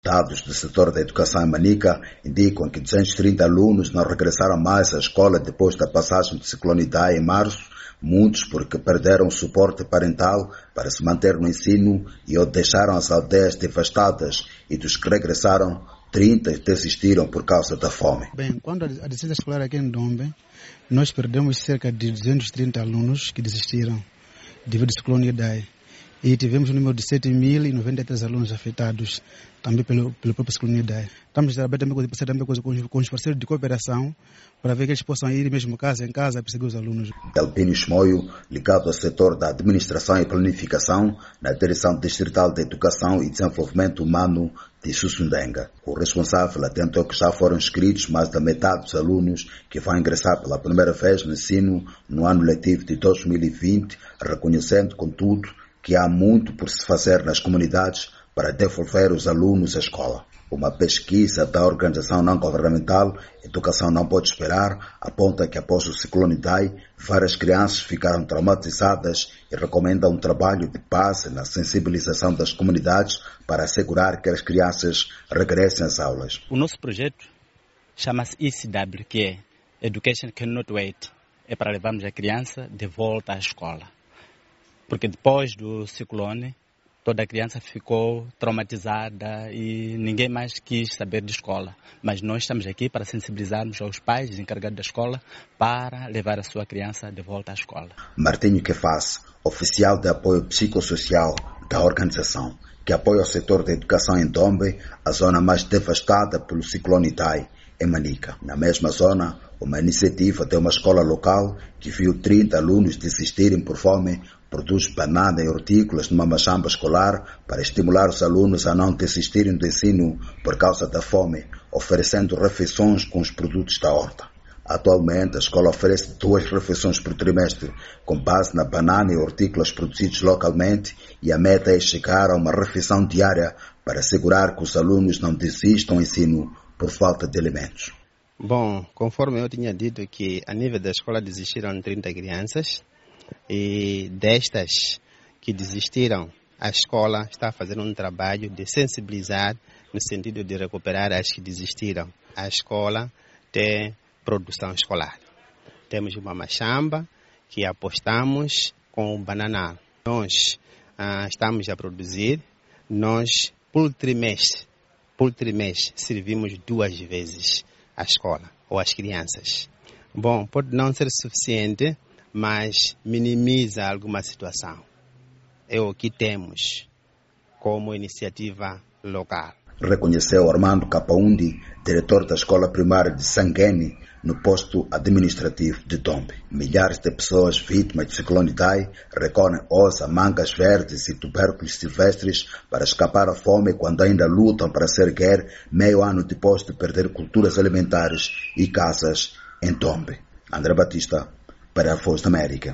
Dados do setor da educação em Manica indicam que 230 alunos não regressaram mais à escola depois da passagem do ciclone Idai em março, muitos porque perderam o suporte parental para se manter no ensino e ou deixaram as aldeias devastadas, e dos que regressaram, 30 desistiram por causa da fome. Bem, quando a descida escolar aqui em Ndombe, nós perdemos cerca de 230 alunos que desistiram devido ao ciclone Idai. E tivemos um número de 7.093 alunos afetados também pelo próprio ciclone Idai. Estamos a trabalhar também com os parceiros de cooperação para ver que eles possam ir mesmo casa em casa a perseguir os alunos. Delpino Chmoio, ligado ao setor da administração e planificação na Direção Distrital de Educação e Desenvolvimento Humano de Sussundenga. O responsável atentou que já foram inscritos mais da metade dos alunos que vão ingressar pela primeira vez no ensino no ano letivo de 2020, reconhecendo, contudo, que há muito por se fazer nas comunidades para devolver os alunos à escola. Uma pesquisa da organização não-governamental Educação Não Pode Esperar aponta que após o ciclone Idai, várias crianças ficaram traumatizadas e recomenda um trabalho de base na sensibilização das comunidades para assegurar que as crianças regressem às aulas. O nosso projeto chama-se ECW, que é Education Cannot Wait. É para levarmos a criança de volta à escola. Porque depois do ciclone, toda a criança ficou traumatizada e ninguém mais quis saber de escola. Mas nós estamos aqui para sensibilizarmos aos pais encarregados da escola para levar a sua criança de volta à escola. Martinho Quefaz, oficial de apoio psicossocial da organização, que apoia o setor da educação em Ndombe, a zona mais devastada pelo ciclone Idai, em Manica. Na mesma zona, uma iniciativa de uma escola local que viu 30 alunos desistirem por fome produz banana e hortícolas numa machamba escolar para estimular os alunos a não desistirem do ensino por causa da fome, oferecendo refeições com os produtos da horta. Atualmente, a escola oferece 2 refeições por trimestre, com base na banana e hortícolas produzidos localmente, e a meta é chegar a uma refeição diária para assegurar que os alunos não desistam do ensino por falta de alimentos. Bom, conforme eu tinha dito que a nível da escola desistiram 30 crianças, e destas que desistiram, a escola está fazendo um trabalho de sensibilizar no sentido de recuperar as que desistiram. A escola tem produção escolar. Temos uma machamba que apostamos com o bananal. Nós estamos a produzir, nós por trimestre servimos 2 vezes a escola ou as crianças. Bom, pode não ser suficiente, mas minimiza alguma situação. É o que temos como iniciativa local. Reconheceu Armando Capaundi, diretor da escola primária de Sanguene, no posto administrativo de Ndombe. Milhares de pessoas vítimas do ciclone Idai recorrem hoje a mangas verdes e tubérculos silvestres para escapar à fome quando ainda lutam para se erguer meio ano depois de perder culturas alimentares e casas em Ndombe. André Batista, para a Voz da América.